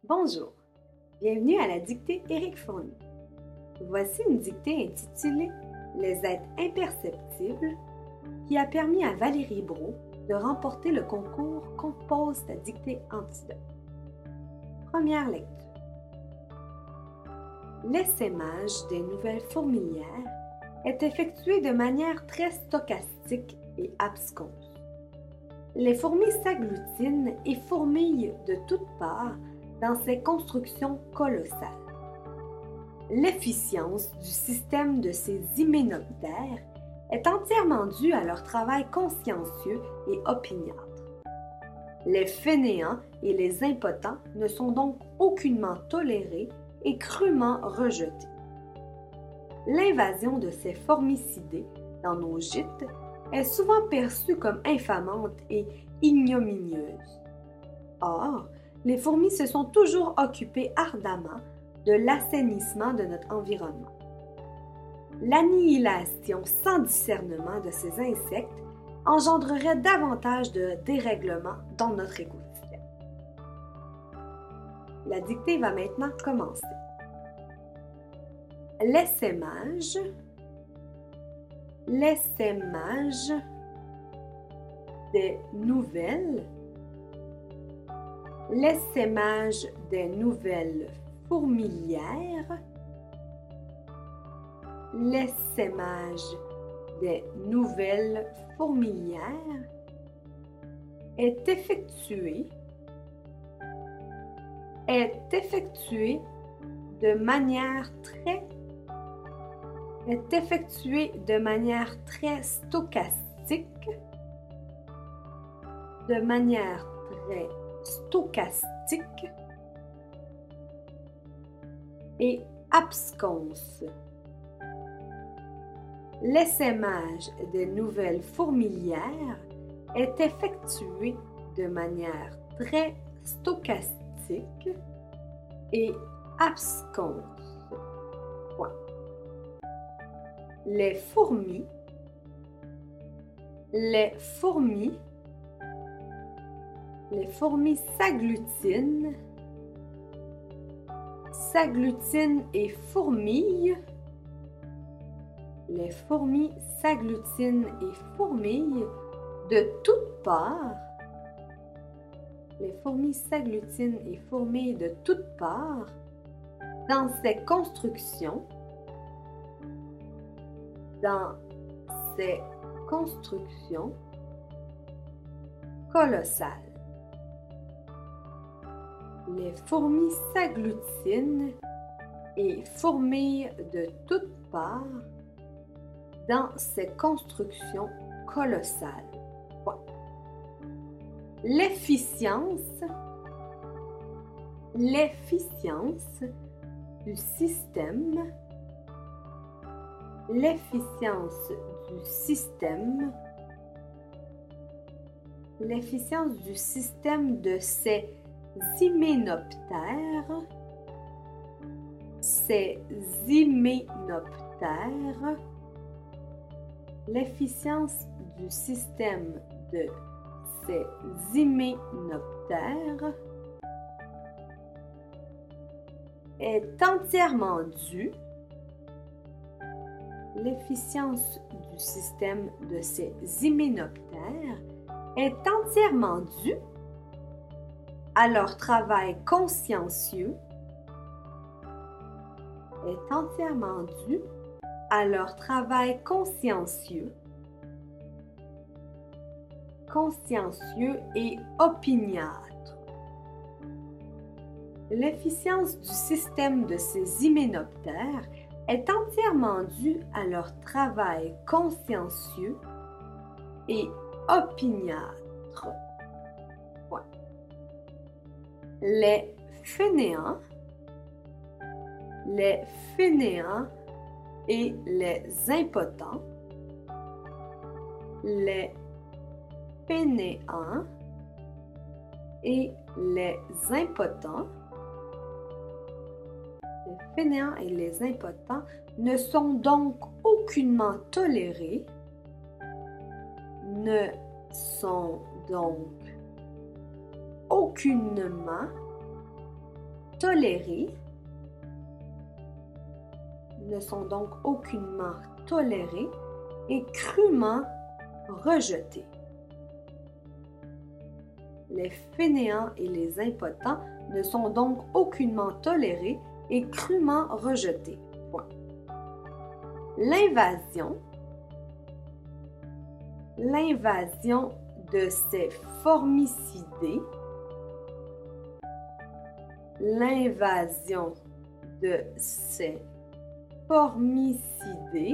Bonjour, bienvenue à la dictée Éric Fournier. Voici une dictée intitulée « Les êtres imperceptibles » qui a permis à Valérie Brault de remporter le concours Compose ta dictée Antidote. Première lecture. L'essaimage des nouvelles fourmilières est effectué de manière très stochastique et absconse. Les fourmis s'agglutinent et fourmillent de toutes parts dans ces constructions colossales. L'efficience du système de ces hyménoptères est entièrement due à leur travail consciencieux et opiniâtre. Les fainéants et les impotents ne sont donc aucunement tolérés et crûment rejetés. L'invasion de ces formicidés dans nos gîtes est souvent perçue comme infamante et ignominieuse. Or, les fourmis se sont toujours occupées ardemment de l'assainissement de notre environnement. L'annihilation sans discernement de ces insectes engendrerait davantage de dérèglements dans notre écosystème. La dictée va maintenant commencer. L'essaimage des nouvelles fourmilières, l'essaimage des nouvelles fourmilières est effectué de manière très stochastique, et absconse. L'essaimage des nouvelles fourmilières est effectué de manière très stochastique et absconse. Point. Les fourmis s'agglutinent et fourmillent. Les fourmis s'agglutinent et fourmillent de toutes parts. Les fourmis s'agglutinent et fourmillent de toutes parts dans ces constructions colossales. Les fourmis s'agglutinent et fourmillent de toutes parts dans ces constructions colossales. Point. L'efficience du système de ces hyménoptères, l'efficience du système de ces hyménoptères est entièrement due à leur travail consciencieux, et opiniâtre. L'efficience du système de ces hyménoptères est entièrement due à leur travail consciencieux et opiniâtre. Point. Les fainéants et les impotents, les fainéants et les impotents ne sont donc aucunement tolérés aucunement tolérés, ne sont donc aucunement tolérés et crûment rejetés. Les fainéants et les impotents ne sont donc aucunement tolérés et crûment rejetés. Point. L'invasion de ces formicidés, l'invasion de ces formicidés,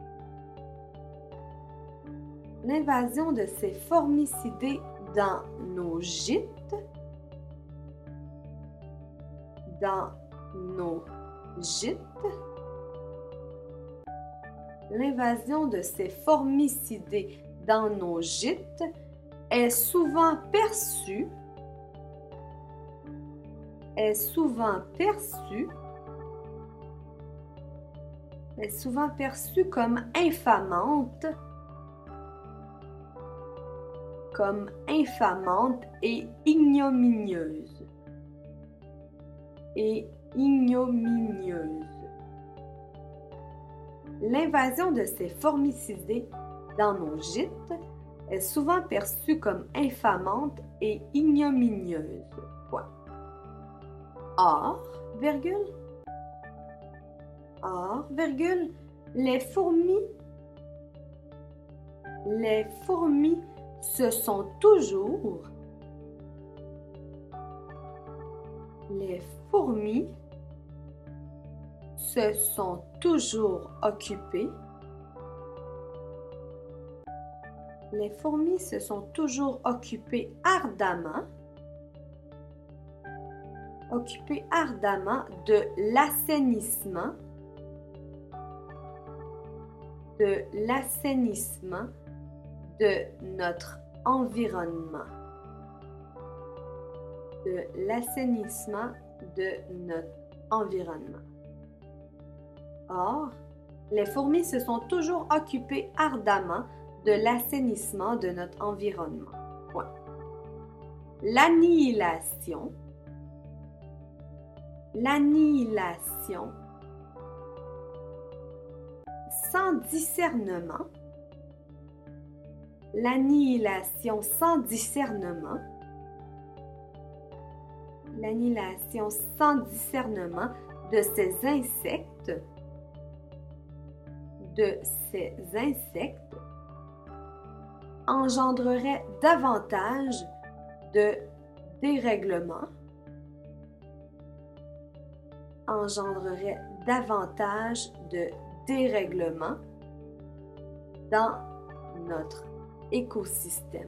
l'invasion de ces formicidés dans nos gîtes, l'invasion de ces formicidés dans nos gîtes est souvent perçue comme infamante et ignominieuse. L'invasion de ces formicidés dans nos gîtes est souvent perçue comme infamante et ignominieuse. Point. Or, les fourmis se sont toujours occupées. Les fourmis se sont toujours occupées ardemment de l'assainissement de notre environnement. Or, les fourmis se sont toujours occupées ardemment de l'assainissement de notre environnement. Point. L'annihilation sans discernement, de ces insectes engendrerait davantage de dérèglements dans notre écosystème.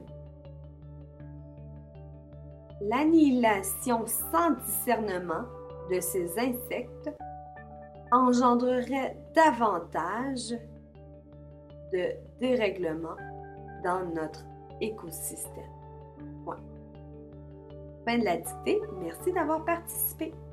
L'annihilation sans discernement de ces insectes engendrerait davantage de dérèglements dans notre écosystème. Point. Fin de la dictée. Merci d'avoir participé.